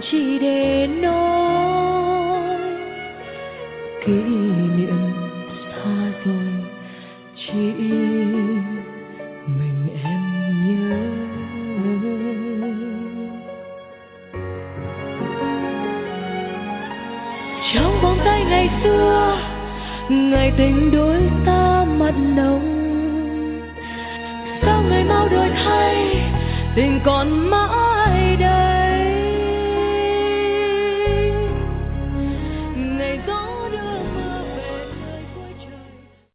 chỉ để nói kỷ niệm xa rồi, chỉ mình em nhớ. Trong vòng tay ngày xưa, ngày tình đôi ta mặn nồng, sao ngày mau đổi thay, tình còn mãi